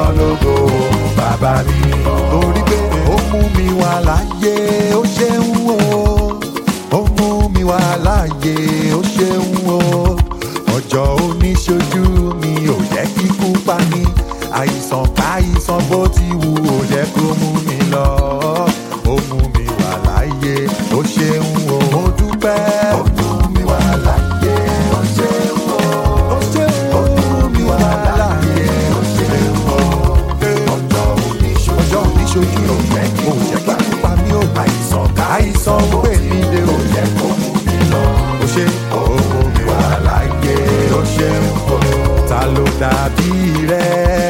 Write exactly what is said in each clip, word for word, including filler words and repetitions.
lógo bàbá mi. Torí pé ó mú mi wà láyé ó ṣeun o. Ó mú mi wà láyé ó ṣeun o. Ọjọ́ oníṣojú mi ò jẹ́ kíkú pa mí. Àìsàn káìsàn bó ti wù ó jẹ́ kó mú mi lọ. Ó mú mi wà láyé ó ṣeun o. Mo dúpẹ́. Ó mú mi wà láyé ó ṣeun o. Ó ṣeun o. Ó mú mi wà láyé ó ṣeun o. Ọjọ́ oníṣojú ọjọ́ oníṣojú ò jẹ́ kí ó jẹ́ kíkú pa mí o. Àìsàn káìsàn gbé mi dé ó jẹ́ kó mú mi lọ. Ó ṣe ó mú mi wà láyé ó ṣeun o. Ta ló dàbí rẹ?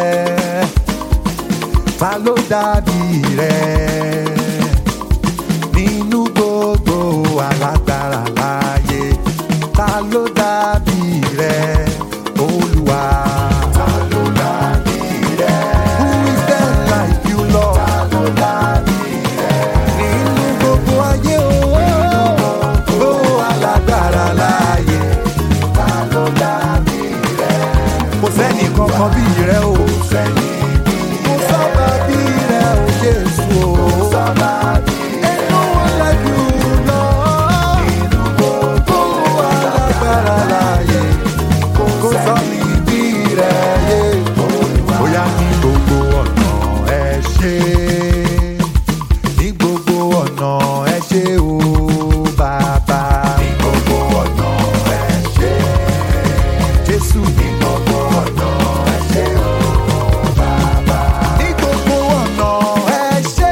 Ta ló dàbí rẹ? Nínú gbogbo alágbára láyé, ta ló dàbí rẹ? Olúwa. Ta ló dàbí rẹ? Who is there like you, Lord? Ta ló dàbí rẹ? Nínú gbogbo ayé o, gbogbo alágbára láyé, ta ló dàbí rẹ? Kò sẹ́ni kankan bí rẹ o. Kò sẹ́ni bí rẹ. Kò sábà bí rẹ o, Jésù o. Kò sábà bí rẹ. Ain't no one like you, Lord. Nínú gbogbo alágbára láyé, kò sẹ́ni bí rẹ yé. Bóyá ní gbogbo ọ̀nà ẹ ṣé, ní gbogbo ọ̀nà ẹ ṣé o bàbá. Ní gbogbo ọ̀nà ẹ ṣé, Jésù. Ní gbogbo ọ̀nà ẹ ṣé o bàbá. Ní gbogbo ọ̀nà ẹ ṣé,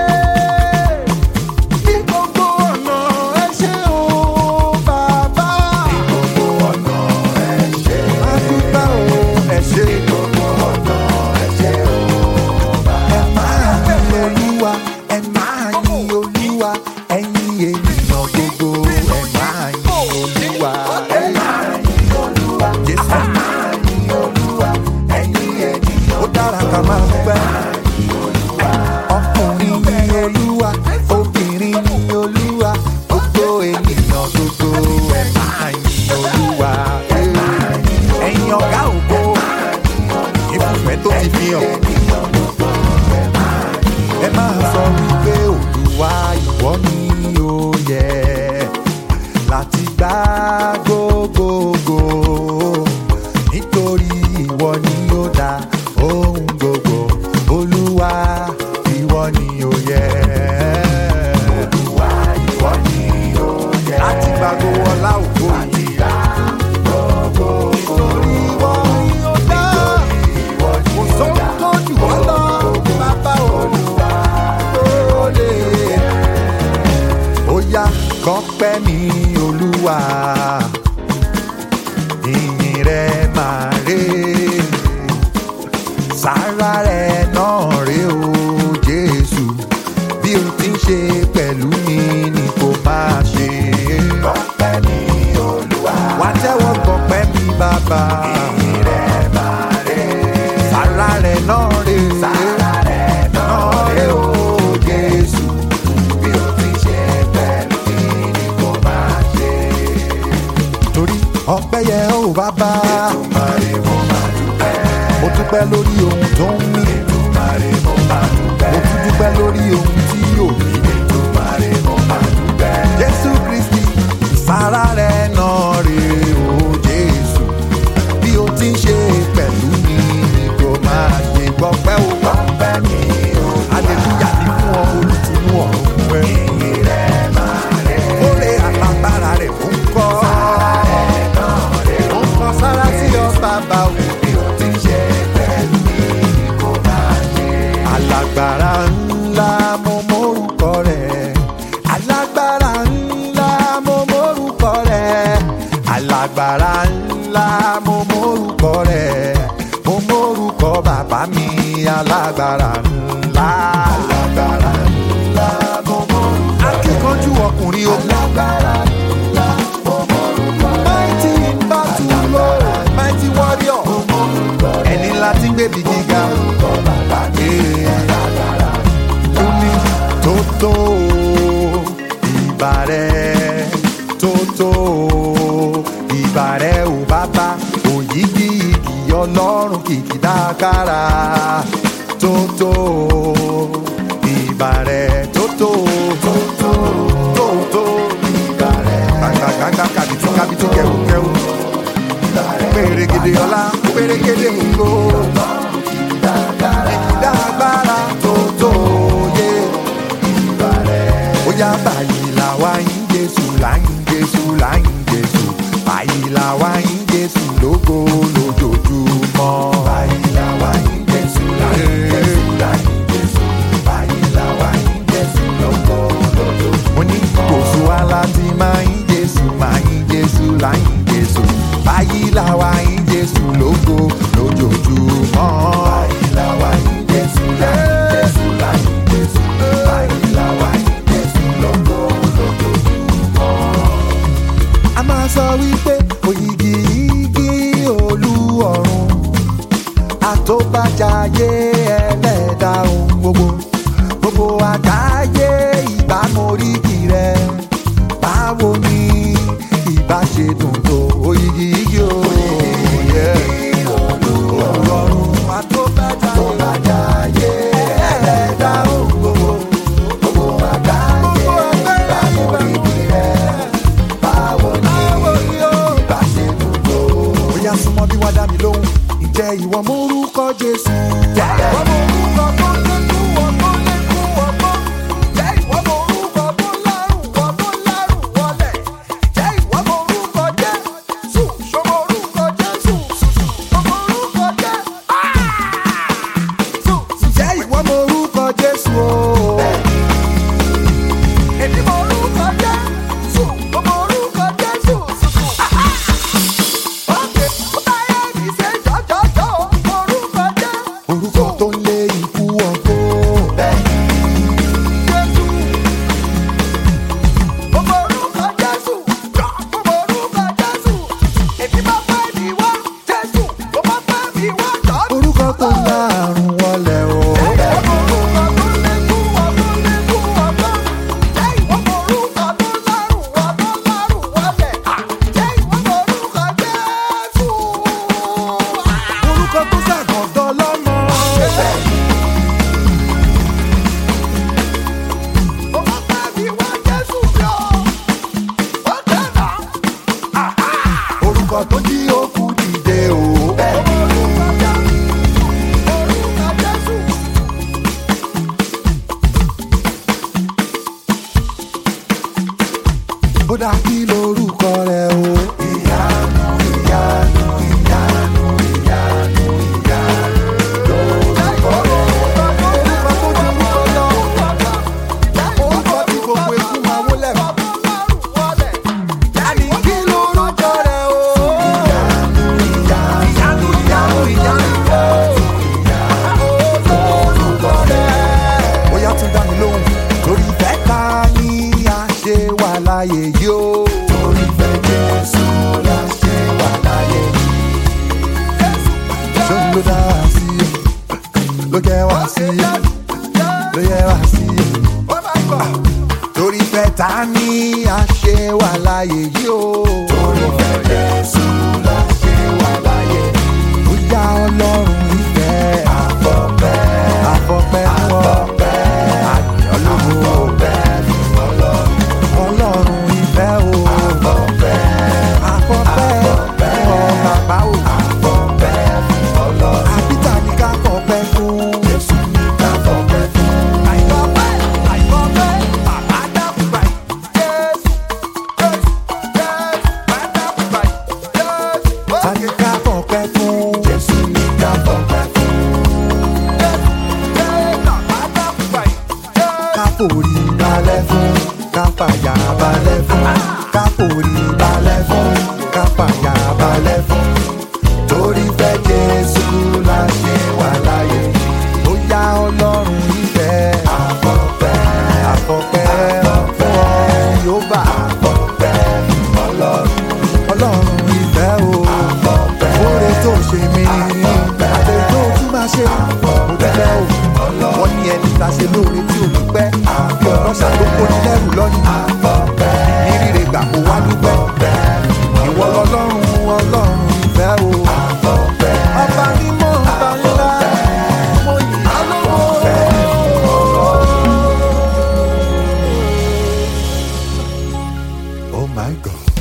ní gbogbo ọ̀nà ẹ ṣé o bàbá. Ní gbogbo ọ̀nà ẹ ṣé, adúgbò o ẹ ṣé. Ní gbogbo ọ̀nà ẹ ṣé o bàbá. Ẹ máa yin Olúwa, ẹ máa yin Olúwa, ẹ̀yin ènìyàn gbogbo. Ẹ máa yin Olúwa, ẹ máa yin Olúwa, Jésù. Ẹ máa yin Olúwa, ẹ̀yin ènìyàn. Ó dára ká máa dúpẹ́. Ọkùnrin yin Olúwa, obìnrin yin Olúwa, gbogbo ènìyàn gbogbo. Ẹ máa yin Olúwa, ẹ̀yin ọ̀gá ògo, ìfúnfẹ́ tó ti fi hàn. Ẹ máa sọ wípé Olúwa ìwọ ni ó yẹ láti gbà gbogbogbò, nítorí ìwọ ni ó dá ohun gbogbo. Olúwa ìwọ ni ó yẹ. Olúwa ìwọ ni ó yẹ láti gbà gbogbo ọlá ògo yìí. Nítorí ìwọ ni ó dá, kò sóhun tó jù wá lọ. Bàbá Olúwa ó lè. Ó yá kọ́pẹ́ mi Olúwa, ìyìn rẹ máa rè, sára rẹ náà rè o Jésù. Bí o ti ń ṣe pẹ̀lú mi ni kò máa ṣe. Kọ́pẹ́ mi Olúwa, wá tẹ́wọ́ kọ́pẹ́ mi bàbá. Ìyìn rẹ máa rè, sára rẹ náà rè, sára rẹ náà rè o Jésù. Bí o ti ń ṣe pẹ̀lú mi ni kò máa ṣe. Torí ọpẹ́ yẹ ó bàbá. Ètùmàrè mo máa dúpẹ́. Mo dúpẹ́ lórí ohun tó ń mí. Ètùmàrè mo máa dúpẹ́. Mo tún dúpẹ́ lórí ohun tí yóò mí. Ètùmàrè mo máa dúpẹ́. Jésù Kristi, sára rẹ̀ náà rè o Jésù. Bí o ti ń ṣe pẹ̀lú mi ni kò máa ṣe gbọ́pẹ́ o. Gbọ́pẹ́ mi o. Aleluya ni fún ọ olùtùnú ọ̀run fún ẹ. Ìyìn rẹ̀ máa rè. Oore àtàgbára rẹ̀ ó ń kọ́. Sára rẹ̀ náà rè o. Ó ń kọ́ sára sí ọ bàbá o. Bí o ti ń ṣe pẹ̀lú mi ni kò máa ṣe. Alágbára ńlá mo mórúkọ rẹ̀. Alágbára ńlá mo mórúkọ rẹ̀. Alágbára ńlá mo mórúkọ rẹ̀. Mo mórúkọ bàbá mi alágbára ńlá. Alágbára ńlá mo mórúkọ rẹ̀. Akíkanjú ọkùnrin o. Alágbára ńlá mo mórúkọ rẹ̀. Mighty in battle Lord, mighty warrior. Mo mórúkọ rẹ̀. Ẹni ńlá tí ń gbèbí gíga. Mo mórúkọ bàbá mi alágbára. Ó ní tótó ìbà rẹ̀, tótó ìbà rẹ̀ ò bàbá. Òyìgì igi ọlọ́run kìkì dákàrà. Jésù o. Èmi mọ orúkọ Jésù, mo mọ orúkọ Jésù. Òkè ó táyé mi ṣe jọjọjọ orúkọ Jésù. Orúkọ tó ń lé ikú ọ̀gbọ́. Jésù. Mo mọ orúkọ Jésù, mo mọ orúkọ Jésù. Èmi bá fẹ́ mi wá Jésù, mo bá fẹ́ mi wá jọ. Orúkọ tó ń la àrùn wọlé o. Orúkọ tó jí òkú dìde o. Ó dá kí lorúkọ rẹ o. Ìyanu, ìyanu, ìyanu, ìyanu, ìyanu lorúkọ rẹ. Orúkọ tó ju orúkọ lọ. Orúkọ tí gbogbo ikú máa wólẹ̀ fún. Àní kí lorúkọ rẹ o. Ìyanu, ìyanu, ìyanu, ìyanu, ìyanu lorúkọ rẹ. Ó yá tún dá mi lóhùn. Torí ìfẹ́ ta ni a ṣe wà láyé yìí o. Torí ìfẹ́ Jésù la ṣe wà láyé yìí. Ṣé ló dá wa sí i? Ló jẹ́ wá sí i? Ló yẹ wá sí i? Torí ìfẹ́ ta ni a ṣe wà láyé yìí o. Torí ìfẹ́ Jésù la ṣe wà láyé yìí. Ó yá Ọlọ́run ìfẹ́. Àfọ̀pẹ́ àfọ̀pẹ́ àfọ̀pẹ́ àyànlógo. Ọlọ́run ìfẹ́ o. Àfọ̀pẹ́ àfọ̀pẹ́ ọ̀ bàbá o. Àfọ̀pẹ́ ọlọ́run. Àbíta ni ká fọpẹ́ fún. Jésù ni ká fọpẹ́ fún. Àìfọpẹ́ àìfọpẹ́ bàbá dàgbà Jésù Jésù Jésù bàbá dàgbà Jésù. Ta ni ká fọpẹ́ fún. Jésù ni ká fọpẹ́ fún. Jésù Jésù bàbá dàgbà Jésù. Ká forí balẹ̀ fún. Ká fàyà balẹ̀ fún. Ká forí balẹ̀ fún. Ká fàyà balẹ̀ fún. Torí ìfẹ́ Jésù la ṣe wà láyé. Ó yá Ọlọ́run ìfẹ́. Àfọ̀pẹ́ àfọ̀pẹ́ fún ọ yóò bá. Àfọ̀pẹ́ ọlọ́run ọlọ́run ìfẹ́ o. Àfọ̀pẹ́ oore tó ṣe mí. Àti tó tún máa ṣe. Mo dúpẹ́ o. Wọ́n ní ẹni tá a ṣe lóore tí ò ní pẹ́. Bí ọlọ́ṣà ló kó ní lẹ́rù lọ́nìí. Ní rírè gbà kó wá dúpẹ́. Ìwọ lọ́lọ́run ọlọ́run ìfẹ́ o. Ọba mímọ́ ọba ńlá. Mo yìn á lógo. Oh my God.